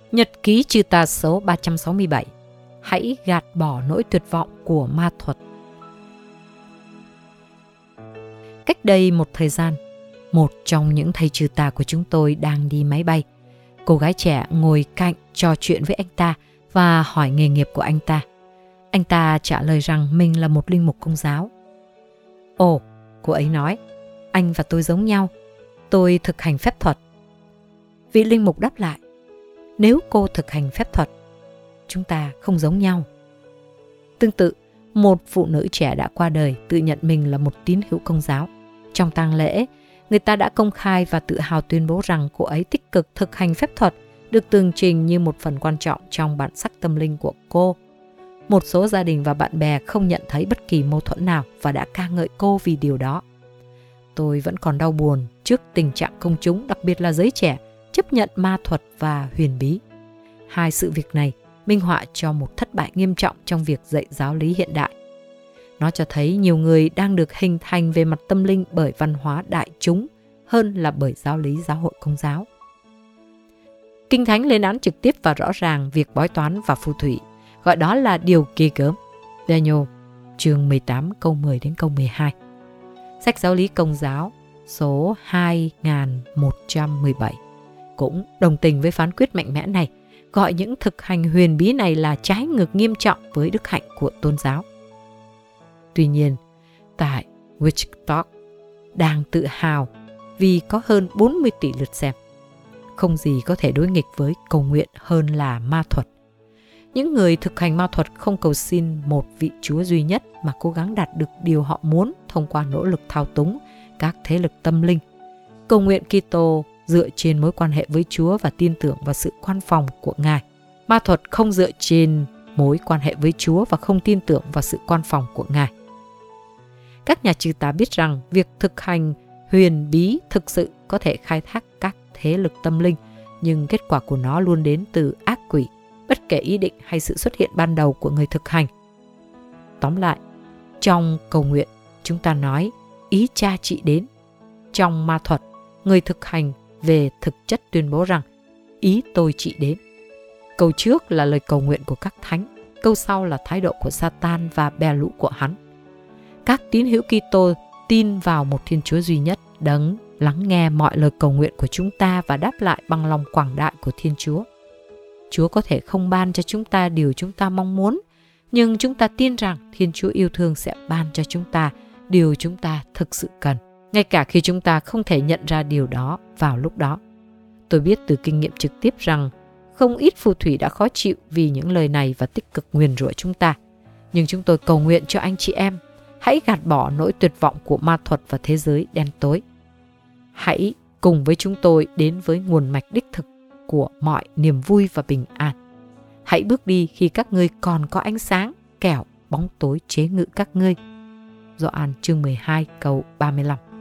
Nhật ký trừ tà số 367. Hãy gạt bỏ nỗi tuyệt vọng của ma thuật. Cách đây một thời gian, một trong những thầy trừ tà của chúng tôi đang đi máy bay. Cô gái trẻ ngồi cạnh trò chuyện với anh ta và hỏi nghề nghiệp của anh ta. Anh ta trả lời rằng mình là một linh mục Công giáo. Ồ, cô ấy nói, anh và tôi giống nhau. Tôi thực hành phép thuật. Vị linh mục đáp lại, nếu cô thực hành phép thuật, chúng ta không giống nhau. Tương tự, một phụ nữ trẻ đã qua đời tự nhận mình là một tín hữu Công giáo. Trong tang lễ, người ta đã công khai và tự hào tuyên bố rằng cô ấy tích cực thực hành phép thuật được tường trình như một phần quan trọng trong bản sắc tâm linh của cô. Một số gia đình và bạn bè không nhận thấy bất kỳ mâu thuẫn nào và đã ca ngợi cô vì điều đó. Tôi vẫn còn đau buồn trước tình trạng công chúng, đặc biệt là giới trẻ, chấp nhận ma thuật và huyền bí. Hai sự việc này minh họa cho một thất bại nghiêm trọng trong việc dạy giáo lý hiện đại. Nó cho thấy nhiều người đang được hình thành về mặt tâm linh bởi văn hóa đại chúng hơn là bởi giáo lý giáo hội Công giáo. Kinh Thánh lên án trực tiếp và rõ ràng việc bói toán và phù thủy, gọi đó là điều ghê gớm. Daniel chương 18 câu 10 đến câu 12. Sách giáo lý Công giáo số 2117 cũng đồng tình với phán quyết mạnh mẽ này, gọi những thực hành huyền bí này là trái ngược nghiêm trọng với đức hạnh của tôn giáo. Tuy nhiên, tại Witch đang tự hào vì có hơn 40 tỷ lượt xem. Không gì có thể đối nghịch với cầu nguyện hơn là ma thuật. Những người thực hành ma thuật không cầu xin một vị Chúa duy nhất mà cố gắng đạt được điều họ muốn thông qua nỗ lực thao túng các thế lực tâm linh. Cầu nguyện Kitô dựa trên mối quan hệ với Chúa và tin tưởng vào sự quan phòng của Ngài. Ma thuật không dựa trên mối quan hệ với Chúa và không tin tưởng vào sự quan phòng của Ngài. Các nhà trừ tà biết rằng việc thực hành huyền bí thực sự có thể khai thác các thế lực tâm linh, nhưng kết quả của nó luôn đến từ ác quỷ, bất kể ý định hay sự xuất hiện ban đầu của người thực hành. Tóm lại, trong cầu nguyện, chúng ta nói ý Cha trị đến. Trong ma thuật, người thực hành về thực chất tuyên bố rằng ý tôi trị đến. Câu trước là lời cầu nguyện của các thánh, câu sau là thái độ của Satan và bè lũ của hắn. Các tín hữu Kitô tin vào một Thiên Chúa duy nhất, Đấng lắng nghe mọi lời cầu nguyện của chúng ta và đáp lại bằng lòng quảng đại của Thiên Chúa. Chúa có thể không ban cho chúng ta điều chúng ta mong muốn, nhưng chúng ta tin rằng Thiên Chúa yêu thương sẽ ban cho chúng ta điều chúng ta thực sự cần, ngay cả khi chúng ta không thể nhận ra điều đó vào lúc đó. Tôi biết từ kinh nghiệm trực tiếp rằng không ít phù thủy đã khó chịu vì những lời này và tích cực nguyền rủa chúng ta. Nhưng chúng tôi cầu nguyện cho anh chị em, hãy gạt bỏ nỗi tuyệt vọng của ma thuật và thế giới đen tối. Hãy cùng với chúng tôi đến với nguồn mạch đích thực của mọi niềm vui và bình an. Hãy bước đi khi các ngươi còn có ánh sáng, kẻo bóng tối chế ngự các ngươi. Gioan chương 12 câu 35.